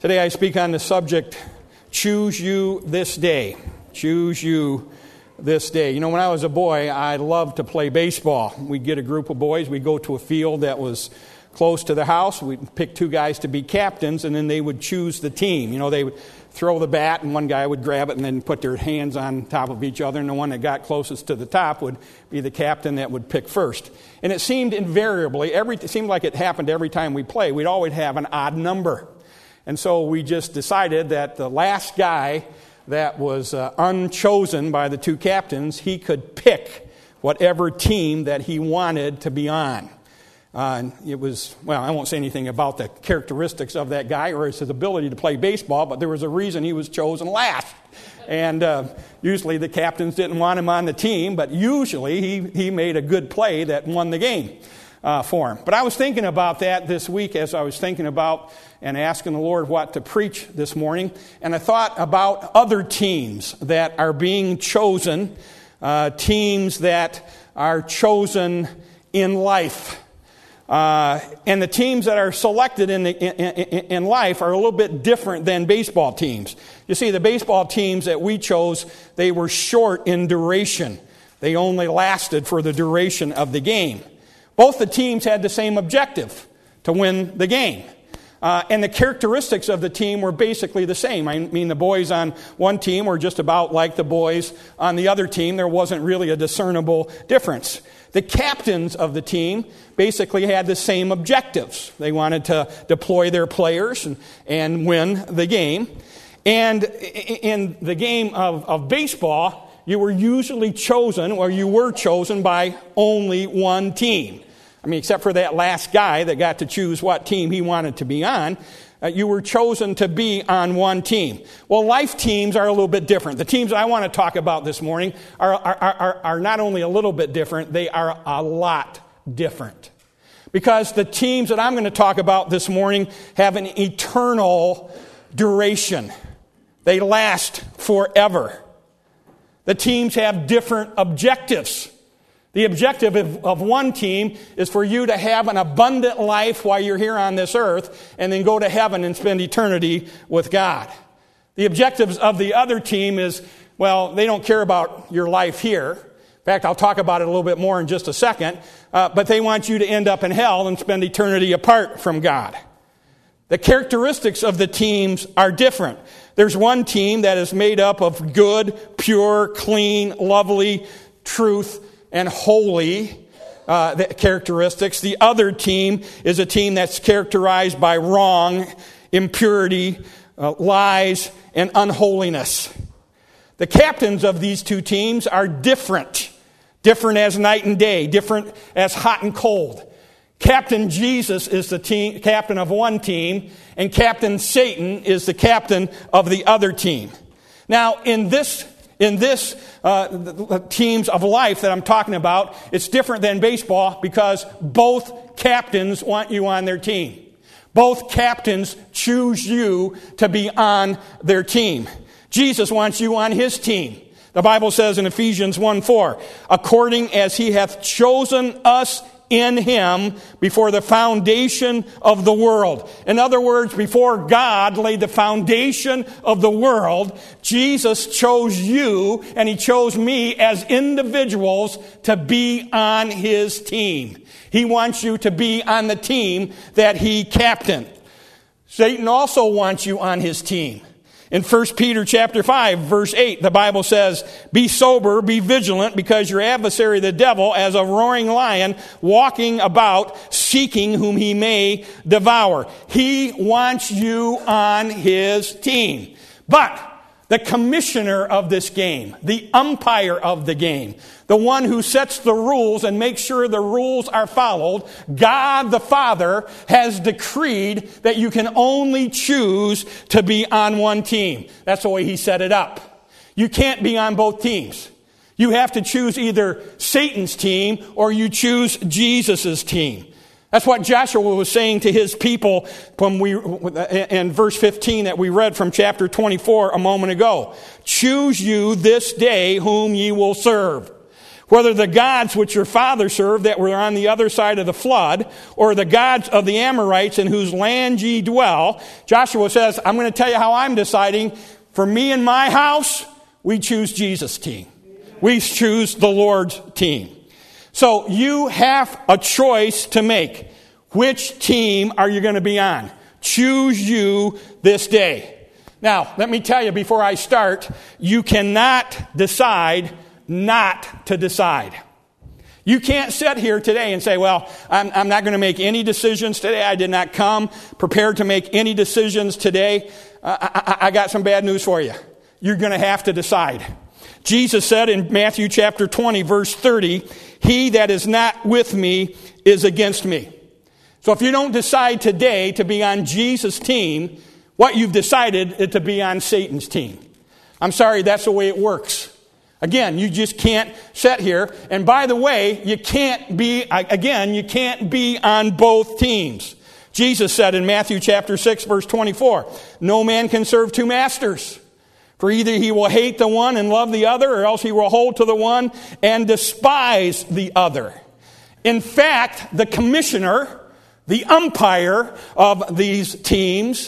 Today I speak on the subject, choose you this day. Choose you this day. You know, when I was a boy, I loved to play baseball. We'd get a group of boys, we'd go to a field that was close to the house, we'd pick two guys to be captains, and then they would choose the team. You know, they would throw the bat, and one guy would grab it and then put their hands on top of each other, and the one that got closest to the top would be the captain that would pick first. And it seemed invariably, it seemed like it happened every time we played, we'd always have an odd number. And so we just decided that the last guy that was unchosen by the two captains, he could pick whatever team that he wanted to be on. And it was, well, I won't say anything about the characteristics of that guy or his ability to play baseball, but there was a reason he was chosen last. And usually the captains didn't want him on the team, but usually he made a good play that won the game for him. But I was thinking about that this week as I was thinking about and asking the Lord what to preach this morning. And I thought about other teams that are being chosen, teams that are chosen in life. And the teams that are selected in life are a little bit different than baseball teams. You see, the baseball teams that we chose, they were short in duration. They only lasted for the duration of the game. Both the teams had the same objective, to win the game. And the characteristics of the team were basically the same. I mean, the boys on one team were just about like the boys on the other team. There wasn't really a discernible difference. The captains of the team basically had the same objectives. They wanted to deploy their players and win the game. And in the game of baseball, you were usually chosen, or you were chosen by only one team. I mean, except for that last guy that got to choose what team he wanted to be on, you were chosen to be on one team. Well, life teams are a little bit different. The teams that I want to talk about this morning are not only a little bit different, they are a lot different. Because the teams that I'm going to talk about this morning have an eternal duration. They last forever. The teams have different objectives. The objective of one team is for you to have an abundant life while you're here on this earth and then go to heaven and spend eternity with God. The objectives of the other team is, well, they don't care about your life here. In fact, I'll talk about it a little bit more in just a second. But they want you to end up in hell and spend eternity apart from God. The characteristics of the teams are different. There's one team that is made up of good, pure, clean, lovely, truth, and holy characteristics. The other team is a team that's characterized by wrong, impurity, lies, and unholiness. The captains of these two teams are different. Different as night and day. Different as hot and cold. Captain Jesus is the captain of one team, and Captain Satan is the captain of the other team. Now, in this teams of life that I'm talking about, it's different than baseball because both captains want you on their team. Both captains choose you to be on their team. Jesus wants you on his team. The Bible says in Ephesians 1:4, according as he hath chosen us in him before the foundation of the world. In other words, before God laid the foundation of the world, Jesus chose you and he chose me as individuals to be on his team. He wants you to be on the team that he captained. Satan also wants you on his team. In 1 Peter chapter 5, verse 8, the Bible says, be sober, be vigilant, because your adversary, the devil, as a roaring lion, walking about, seeking whom he may devour. He wants you on his team. But the commissioner of this game, the umpire of the game, the one who sets the rules and makes sure the rules are followed, God the Father has decreed that you can only choose to be on one team. That's the way he set it up. You can't be on both teams. You have to choose either Satan's team or you choose Jesus' team. That's what Joshua was saying to his people in verse 15 that we read from chapter 24 a moment ago. Choose you this day whom ye will serve. whether the gods which your father served that were on the other side of the flood, or the gods of the Amorites in whose land ye dwell. Joshua says, I'm going to tell you how I'm deciding. For me and my house, we choose Jesus' team. We choose the Lord's team. So you have a choice to make. Which team are you going to be on? Choose you this day. Now, let me tell you before I start, you cannot decide not to decide. You can't sit here today and say, well, I'm not going to make any decisions today. I did not come prepared to make any decisions today. I got some bad news for you. You're going to have to decide. Jesus said in Matthew chapter 20, verse 30, he that is not with me is against me. So if you don't decide today to be on Jesus' team, what you've decided is to be on Satan's team. I'm sorry, that's the way it works. Again, you just can't sit here. And by the way, you can't be on both teams. Jesus said in Matthew chapter 6, verse 24, no man can serve two masters. For either he will hate the one and love the other, or else he will hold to the one and despise the other. In fact, the commissioner, the umpire of these teams,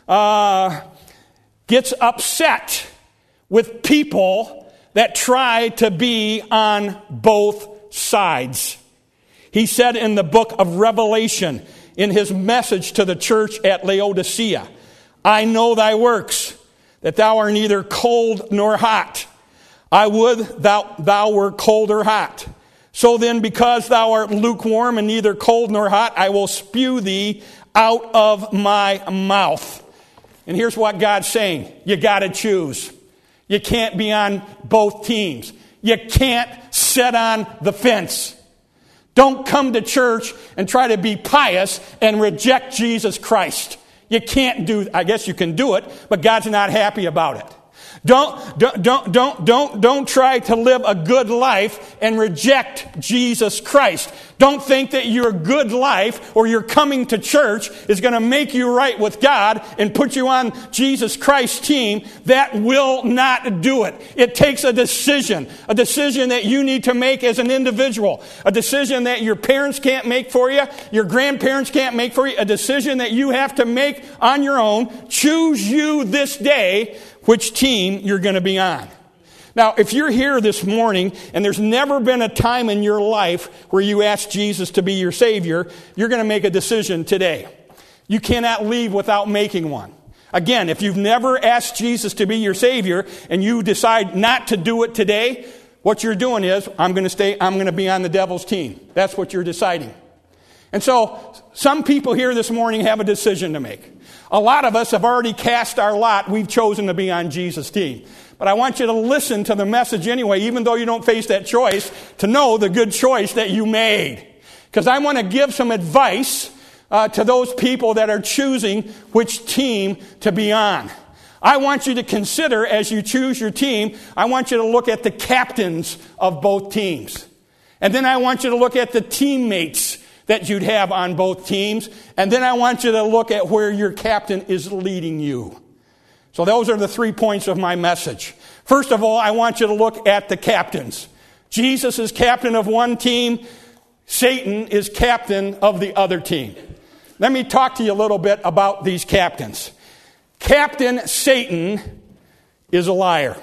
gets upset with people that try to be on both sides. He said in the book of Revelation, in his message to the church at Laodicea, I know thy works, that thou art neither cold nor hot. I would thou were cold or hot. So then, because thou art lukewarm and neither cold nor hot, I will spew thee out of my mouth. And here's what God's saying. You got to choose. You can't be on both teams. You can't sit on the fence. Don't come to church and try to be pious and reject Jesus Christ. You can't do, I guess you can do it, but God's not happy about it. Don't try to live a good life and reject Jesus Christ. Don't think that your good life or your coming to church is going to make you right with God and put you on Jesus Christ's team. That will not do it. It takes a decision that you need to make as an individual, a decision that your parents can't make for you, your grandparents can't make for you, a decision that you have to make on your own. Choose you this day which team you're going to be on. Now, if you're here this morning and there's never been a time in your life where you asked Jesus to be your Savior, you're going to make a decision today. You cannot leave without making one. Again, if you've never asked Jesus to be your Savior and you decide not to do it today, what you're doing is, I'm going to be on the devil's team. That's what you're deciding. And so, some people here this morning have a decision to make. A lot of us have already cast our lot. We've chosen to be on Jesus' team. But I want you to listen to the message anyway, even though you don't face that choice, to know the good choice that you made. Because I want to give some advice to those people that are choosing which team to be on. I want you to consider, as you choose your team, I want you to look at the captains of both teams. And then I want you to look at the teammates that you'd have on both teams. And then I want you to look at where your captain is leading you. So those are the 3 points of my message. First of all, I want you to look at the captains. Jesus is captain of one team. Satan is captain of the other team. Let me talk to you a little bit about these captains. Captain Satan is a liar.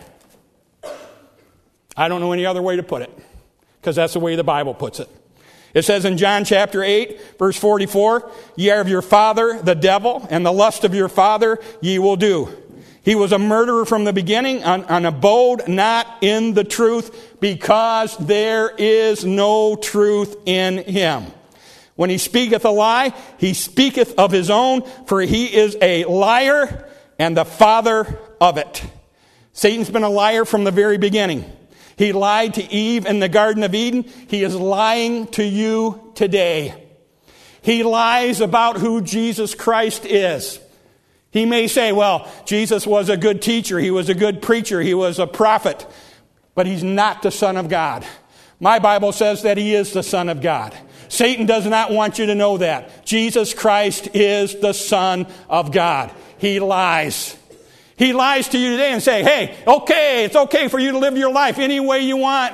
I don't know any other way to put it, because that's the way the Bible puts it. It says in John chapter 8, verse 44, ye are of your father, the devil, and the lust of your father ye will do. He was a murderer from the beginning, and abode not in the truth, because there is no truth in him. When he speaketh a lie, he speaketh of his own, for he is a liar and the father of it. Satan's been a liar from the very beginning. He lied to Eve in the Garden of Eden. He is lying to you today. He lies about who Jesus Christ is. He may say, well, Jesus was a good teacher. He was a good preacher. He was a prophet. But he's not the Son of God. My Bible says that he is the Son of God. Satan does not want you to know that. Jesus Christ is the Son of God. He lies. He lies to you today and say, hey, okay, it's okay for you to live your life any way you want.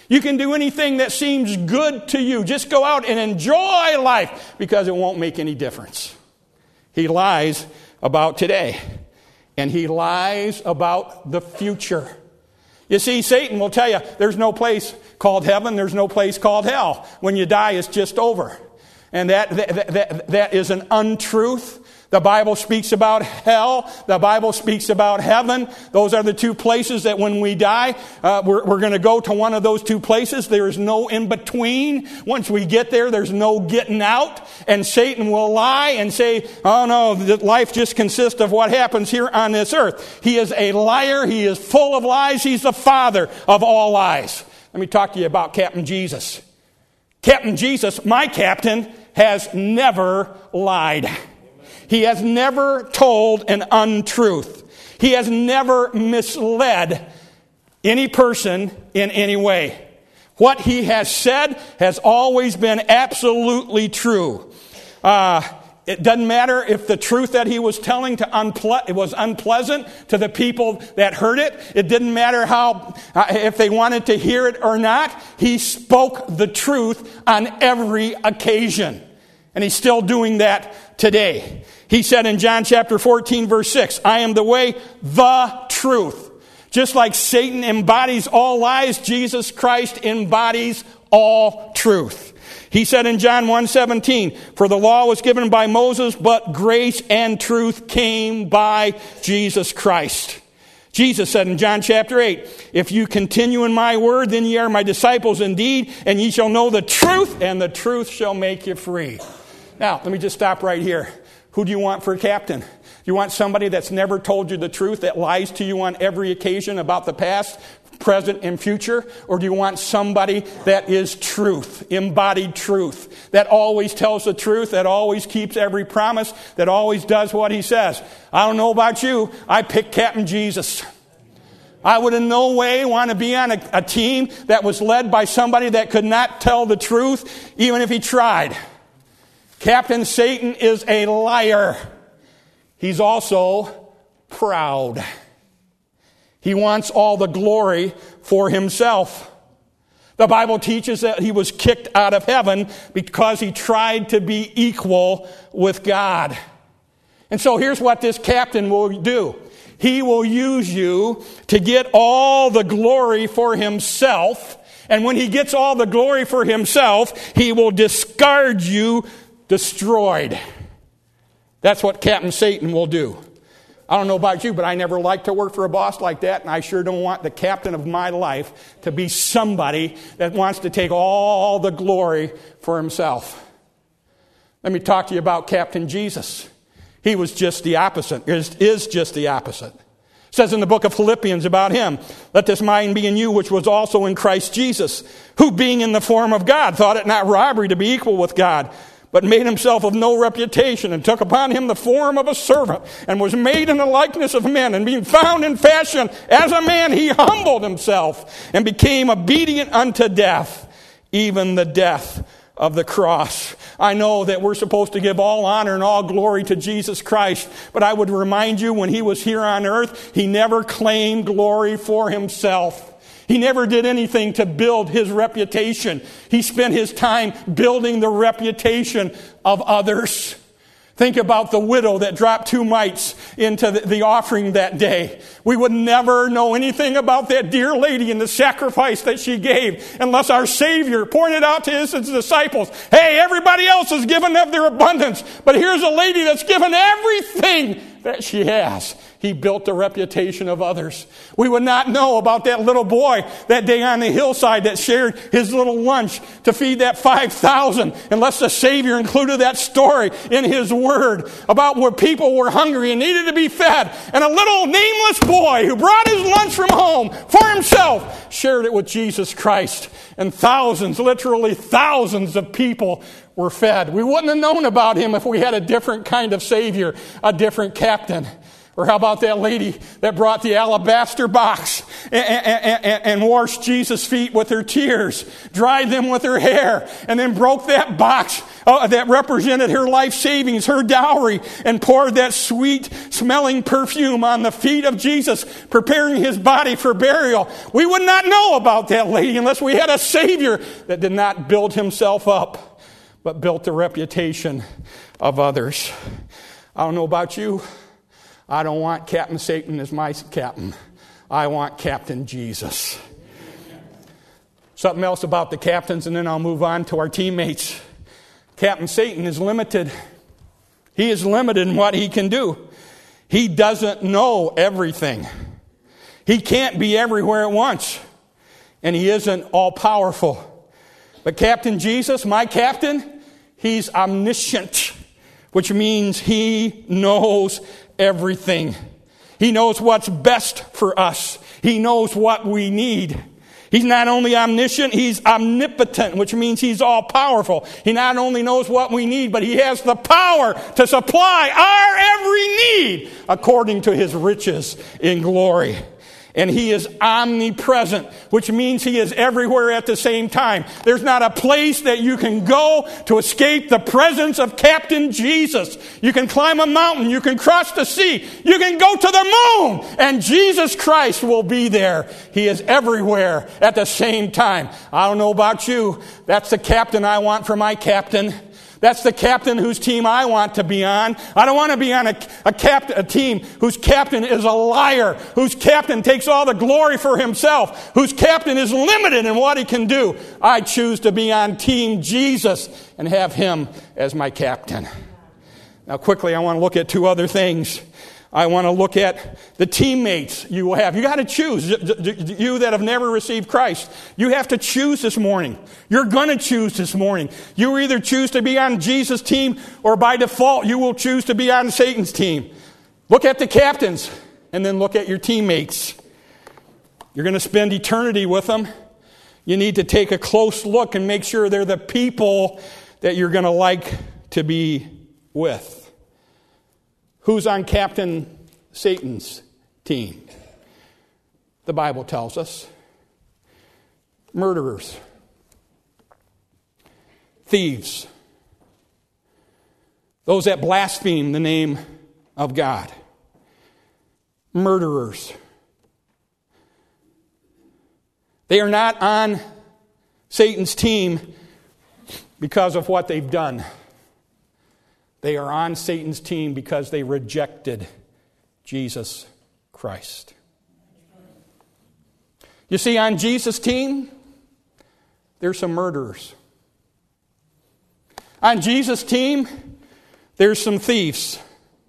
You can do anything that seems good to you. Just go out and enjoy life because it won't make any difference. He lies about today, and he lies about the future. You see, Satan will tell you there's no place called heaven, there's no place called hell. When you die, it's just over. And that is an untruth. The Bible speaks about hell. The Bible speaks about heaven. Those are the two places that when we die, we're going to go to one of those two places. There is no in between. Once we get there, there's no getting out. And Satan will lie and say, oh no, that life just consists of what happens here on this earth. He is a liar. He is full of lies. He's the father of all lies. Let me talk to you about Captain Jesus. Captain Jesus, my captain, has never lied. He has never told an untruth. He has never misled any person in any way. What he has said has always been absolutely true. It doesn't matter if the truth that he was telling it was unpleasant to the people that heard it. It didn't matter if they wanted to hear it or not. He spoke the truth on every occasion. And he's still doing that today. He said in John chapter 14, verse 6, I am the way, the truth. Just like Satan embodies all lies, Jesus Christ embodies all truth. He said in John 1:17, for the law was given by Moses, but grace and truth came by Jesus Christ. Jesus said in John chapter 8, if you continue in my word, then ye are my disciples indeed, and ye shall know the truth, and the truth shall make you free. Now, let me just stop right here. Who do you want for a captain? You want somebody that's never told you the truth, that lies to you on every occasion about the past, present, and future? Or do you want somebody that is truth, embodied truth, that always tells the truth, that always keeps every promise, that always does what he says? I don't know about you. I picked Captain Jesus. I would in no way want to be on a team that was led by somebody that could not tell the truth, even if he tried. Captain Satan is a liar. He's also proud. He wants all the glory for himself. The Bible teaches that he was kicked out of heaven because he tried to be equal with God. And so here's what this captain will do. He will use you to get all the glory for himself. And when he gets all the glory for himself, he will discard you destroyed. That's what Captain Satan will do. I don't know about you, but I never liked to work for a boss like that, and I sure don't want the captain of my life to be somebody that wants to take all the glory for himself. Let me talk to you about Captain Jesus. He was just the opposite, is just the opposite. It says in the book of Philippians about him, let this mind be in you, which was also in Christ Jesus, who being in the form of God, thought it not robbery to be equal with God, but made himself of no reputation, and took upon him the form of a servant, and was made in the likeness of men, and being found in fashion as a man, he humbled himself, and became obedient unto death, even the death of the cross. I know that we're supposed to give all honor and all glory to Jesus Christ, but I would remind you, when he was here on earth, he never claimed glory for himself. He never did anything to build his reputation. He spent his time building the reputation of others. Think about the widow that dropped 2 mites into the offering that day. We would never know anything about that dear lady and the sacrifice that she gave unless our Savior pointed out to his disciples, hey, everybody else is given of their abundance, but here's a lady that's given everything that she has. He built the reputation of others. We would not know about that little boy that day on the hillside that shared his little lunch to feed that 5,000 unless the Savior included that story in his word about where people were hungry and needed to be fed. And a little nameless boy who brought his lunch from home for himself shared it with Jesus Christ. And thousands, literally thousands of people were fed. We wouldn't have known about him if we had a different kind of Savior, a different captain. Or how about that lady that brought the alabaster box and washed Jesus' feet with her tears, dried them with her hair, and then broke that box that represented her life savings, her dowry, and poured that sweet-smelling perfume on the feet of Jesus, preparing his body for burial. We would not know about that lady unless we had a Savior that did not build himself up, but built the reputation of others. I don't know about you. I don't want Captain Satan as my captain. I want Captain Jesus. Something else about the captains, and then I'll move on to our teammates. Captain Satan is limited. He is limited in what he can do. He doesn't know everything. He can't be everywhere at once. And he isn't all-powerful. But Captain Jesus, my captain, he's omniscient, which means he knows everything. He knows what's best for us. He knows what we need. He's not only omniscient, he's omnipotent, which means he's all-powerful. He not only knows what we need, but he has the power to supply our every need according to his riches in glory. And he is omnipresent, which means he is everywhere at the same time. There's not a place that you can go to escape the presence of Captain Jesus. You can climb a mountain. You can cross the sea. You can go to the moon. And Jesus Christ will be there. He is everywhere at the same time. I don't know about you. That's the captain I want for my captain. That's the captain whose team I want to be on. I don't want to be on a team whose captain is a liar, whose captain takes all the glory for himself, whose captain is limited in what he can do. I choose to be on Team Jesus and have him as my captain. Now quickly, I want to look at two other things. I want to look at the teammates you will have. You got to choose. You that have never received Christ, you have to choose this morning. You're going to choose this morning. You either choose to be on Jesus' team, or by default, you will choose to be on Satan's team. Look at the captains, and then look at your teammates. You're going to spend eternity with them. You need to take a close look and make sure they're the people that you're going to like to be with. Who's on Captain Satan's team? The Bible tells us. Murderers. Thieves. Those that blaspheme the name of God. Murderers. They are not on Satan's team because of what they've done. They are on Satan's team because they rejected Jesus Christ. You see, on Jesus' team, there's some murderers. On Jesus' team, there's some thieves.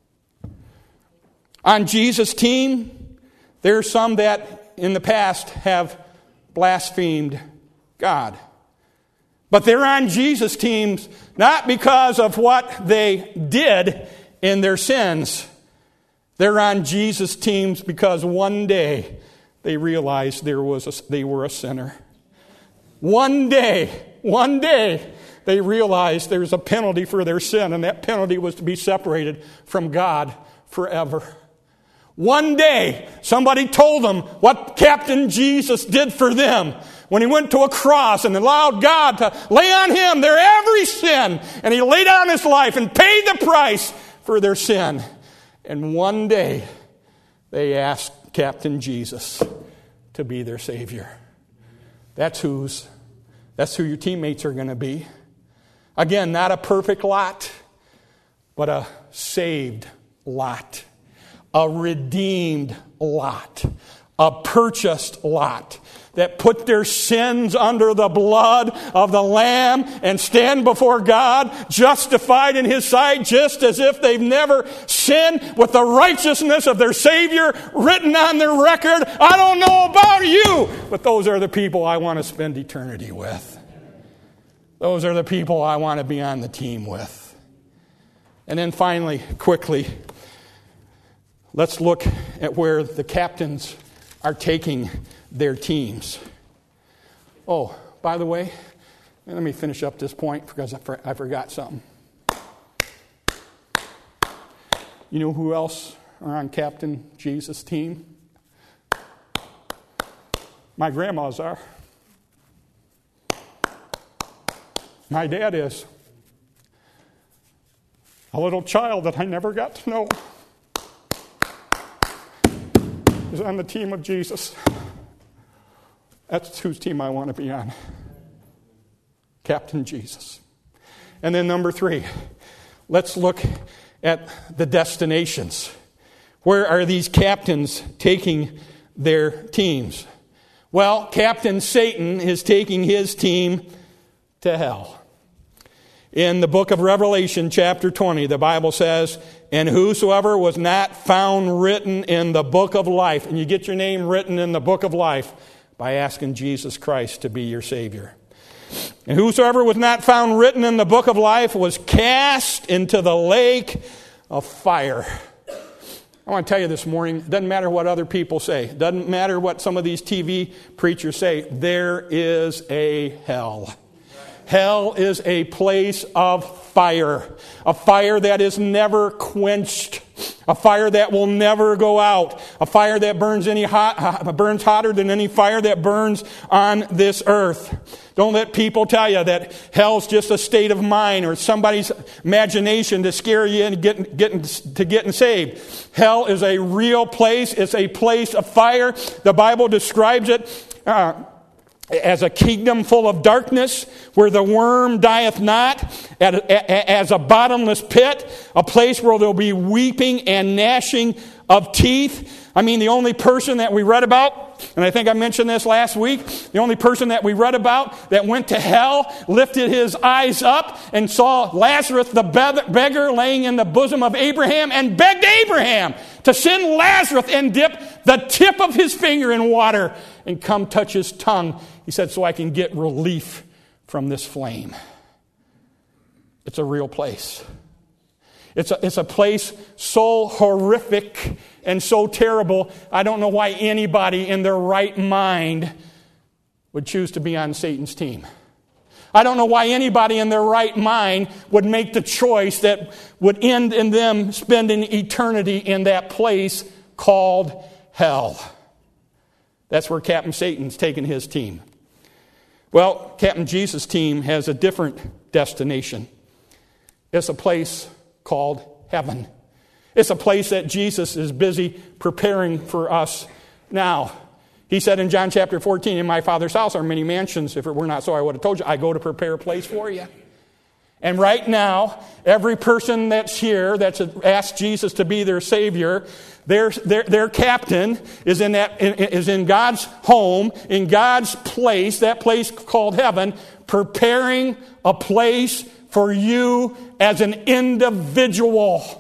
On Jesus' team, there's some that in the past have blasphemed God. But they're on Jesus' teams not because of what they did in their sins. They're on Jesus' teams because one day they realized they were a sinner. One day they realized there's a penalty for their sin, and that penalty was to be separated from God forever. One day somebody told them what Captain Jesus did for them when he went to a cross and allowed God to lay on him their every sin. And he laid down his life and paid the price for their sin. And one day they asked Captain Jesus to be their Savior. That's who your teammates are going to be. Again, not a perfect lot, but a saved lot. A redeemed lot. A purchased lot. That put their sins under the blood of the Lamb and stand before God justified in His sight, just as if they've never sinned, with the righteousness of their Savior written on their record. I don't know about you, but those are the people I want to spend eternity with. Those are the people I want to be on the team with. And then finally, quickly, let's look at where the captains are taking their teams. Oh, by the way, let me finish up this point because I forgot something. You know who else are on Captain Jesus' team? My grandmas are. My dad is. A little child that I never got to know is on the team of Jesus. That's whose team I want to be on. Captain Jesus. And then number 3, let's look at the destinations. Where are these captains taking their teams? Well, Captain Satan is taking his team to hell. In the book of Revelation, chapter 20, the Bible says, "And whosoever was not found written in the book of life," and you get your name written in the book of life by asking Jesus Christ to be your Savior. "And whosoever was not found written in the book of life was cast into the lake of fire." I want to tell you this morning, it doesn't matter what other people say. It doesn't matter what some of these TV preachers say. There is a hell. Hell is a place of fire. A fire that is never quenched. A fire that will never go out. A fire that burns burns hotter than any fire that burns on this earth. Don't let people tell you that hell's just a state of mind or somebody's imagination to scare you into getting saved. Hell is a real place. It's a place of fire. The Bible describes it as a kingdom full of darkness, where the worm dieth not, as a bottomless pit, a place where there'll be weeping and gnashing of teeth. I mean, the only person that we read about, and I think I mentioned this last week, the only person that we read about that went to hell, lifted his eyes up and saw Lazarus the beggar laying in the bosom of Abraham and begged Abraham to send Lazarus and dip the tip of his finger in water and come touch his tongue. He said, so I can get relief from this flame. It's a real place. It's a place so horrific and so terrible, I don't know why anybody in their right mind would choose to be on Satan's team. I don't know why anybody in their right mind would make the choice that would end in them spending eternity in that place called hell. That's where Captain Satan's taking his team. Well, Captain Jesus' team has a different destination. It's a place called heaven. It's a place that Jesus is busy preparing for us now. He said in John chapter 14, in my Father's house are many mansions. If it were not so, I would have told you. I go to prepare a place for you. And right now, every person that's here that's asked Jesus to be their Savior, their captain is in God's home, in God's place, that place called heaven, preparing a place for you as an individual.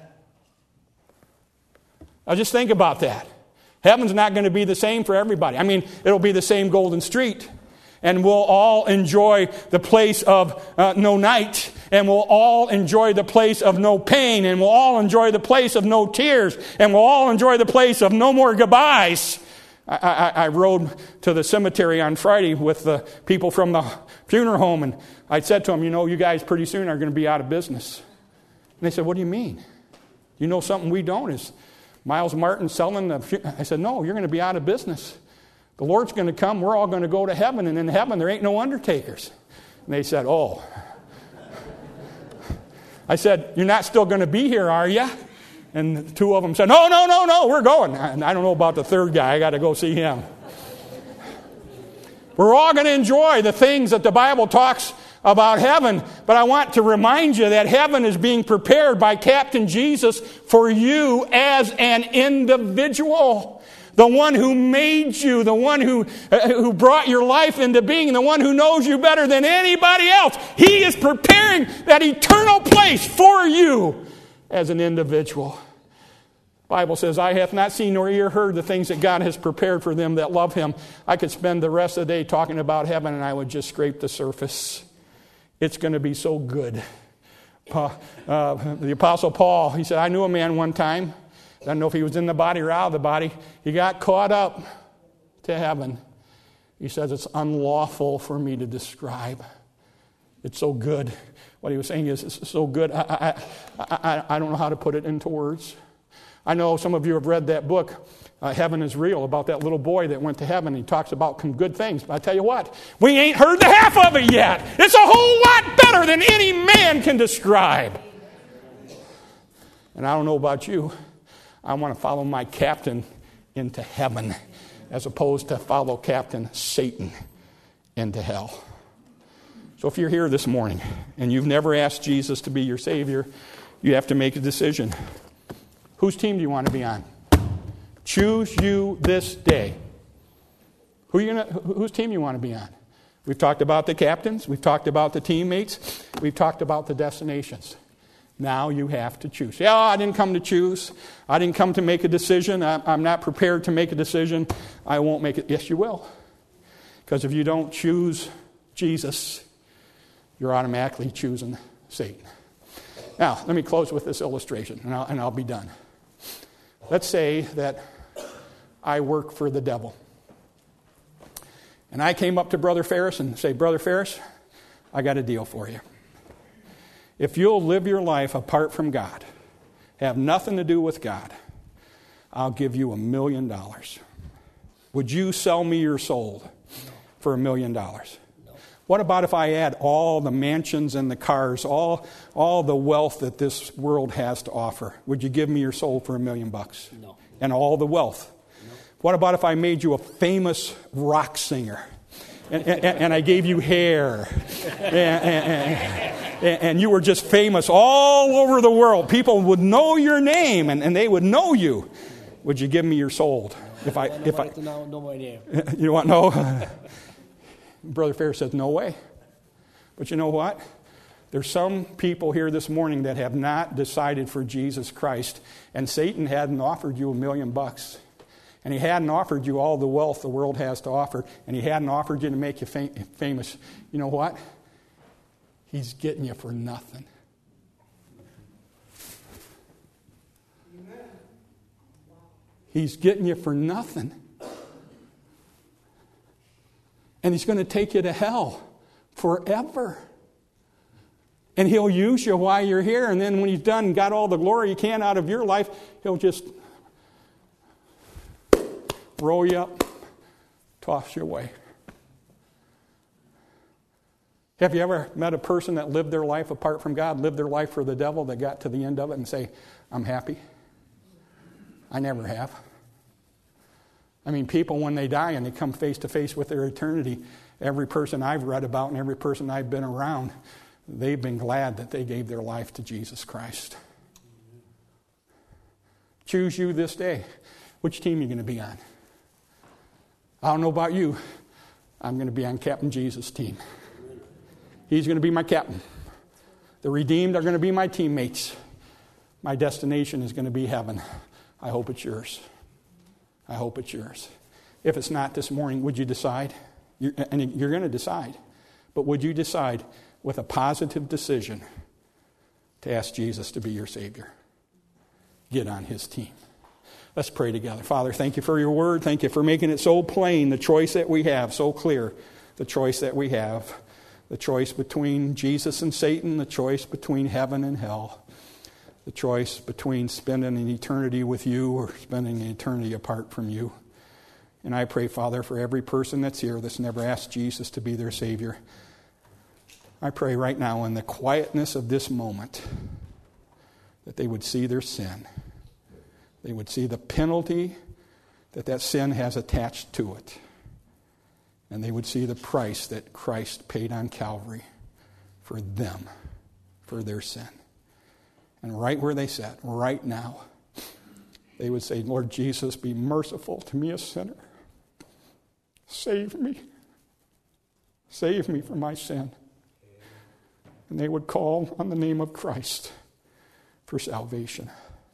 Now just think about that. Heaven's not going to be the same for everybody. I mean, it'll be the same golden street. And we'll all enjoy the place of no night. And we'll all enjoy the place of no pain. And we'll all enjoy the place of no tears. And we'll all enjoy the place of no more goodbyes. I rode to the cemetery on Friday with the people from the funeral home. And I said to them, you guys pretty soon are going to be out of business. And they said, what do you mean? You know something we don't is Miles Martin selling I said, no, you're going to be out of business. The Lord's going to come. We're all going to go to heaven. And in heaven, there ain't no undertakers. And they said, oh. I said, you're not still going to be here, are you? And the two of them said, no, we're going. And I don't know about the third guy. I got to go see him. We're all going to enjoy the things that the Bible talks about heaven. But I want to remind you that heaven is being prepared by Captain Jesus for you as an individual. The one who made you, the one who brought your life into being, the one who knows you better than anybody else. He is preparing that eternal place for you as an individual. The Bible says, eye hath not seen nor ear heard the things that God has prepared for them that love him. I could spend the rest of the day talking about heaven and I would just scrape the surface. It's going to be so good. The Apostle Paul, he said, I knew a man one time. I don't know if he was in the body or out of the body. He got caught up to heaven. He says, it's unlawful for me to describe. It's so good. What he was saying is, it's so good. I don't know how to put it into words. I know some of you have read that book, Heaven is Real, about that little boy that went to heaven. He talks about some good things. But I tell you what, we ain't heard the half of it yet. It's a whole lot better than any man can describe. And I don't know about you, I want to follow my captain into heaven as opposed to follow Captain Satan into hell. So if you're here this morning and you've never asked Jesus to be your Savior, you have to make a decision. Whose team do you want to be on? Choose you this day. Whose team you want to be on? We've talked about the captains. We've talked about the teammates. We've talked about the destinations. Now you have to choose. Yeah, I didn't come to choose. I didn't come to make a decision. I'm not prepared to make a decision. I won't make it. Yes, you will. Because if you don't choose Jesus, you're automatically choosing Satan. Now, let me close with this illustration, and I'll be done. Let's say that I work for the devil. And I came up to Brother Ferris and say, Brother Ferris, I got a deal for you. If you'll live your life apart from God, have nothing to do with God, I'll give you $1 million. Would you sell me your soul for $1 million? No. What about if I add all the mansions and the cars, all the wealth that this world has to offer? Would you give me your soul for $1 million? No. And all the wealth? No. What about if I made you a famous rock singer? And I gave you hair, and you were just famous all over the world. People would know your name, and they would know you. Would you give me your soul? If I know my name. You want no? Brother Ferris says, no way. But you know what? There's some people here this morning that have not decided for Jesus Christ, and Satan hadn't offered you $1 million. And he hadn't offered you all the wealth the world has to offer. And he hadn't offered you to make you famous. You know what? He's getting you for nothing. He's getting you for nothing. And he's going to take you to hell forever. And he'll use you while you're here. And then when he's done and got all the glory he can out of your life, he'll just roll you up, toss you away. Have you ever met a person that lived their life apart from God, lived their life for the devil, that got to the end of it and say, I'm happy? I never have. I mean, people, when they die and they come face to face with their eternity, every person I've read about and every person I've been around, they've been glad that they gave their life to Jesus Christ. Choose you this day. Which team are you going to be on? I don't know about you. I'm going to be on Captain Jesus' team. He's going to be my captain. The redeemed are going to be my teammates. My destination is going to be heaven. I hope it's yours. I hope it's yours. If it's not this morning, would you decide? You're going to decide. But would you decide with a positive decision to ask Jesus to be your Savior? Get on his team. Let's pray together. Father, thank you for your word. Thank you for making it so plain, the choice that we have, so clear, the choice that we have, the choice between Jesus and Satan, the choice between heaven and hell, the choice between spending an eternity with you or spending an eternity apart from you. And I pray, Father, for every person that's here that's never asked Jesus to be their Savior, I pray right now in the quietness of this moment that they would see their sin. They would see the penalty that sin has attached to it. And they would see the price that Christ paid on Calvary for them, for their sin. And right where they sat, right now, they would say, Lord Jesus, be merciful to me, a sinner. Save me. Save me from my sin. And they would call on the name of Christ for salvation.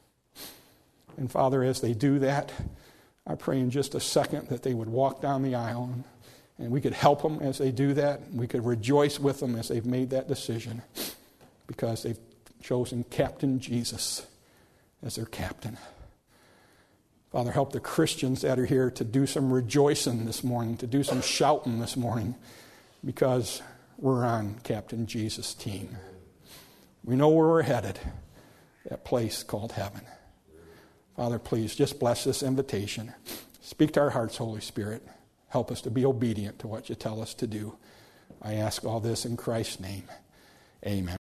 And Father, as they do that, I pray in just a second that they would walk down the aisle and we could help them as they do that. We could rejoice with them as they've made that decision because they've chosen Captain Jesus as their captain. Father, help the Christians that are here to do some rejoicing this morning, to do some shouting this morning because we're on Captain Jesus' team. We know where we're headed, that place called heaven. Father, please just bless this invitation. Speak to our hearts, Holy Spirit. Help us to be obedient to what you tell us to do. I ask all this in Christ's name. Amen.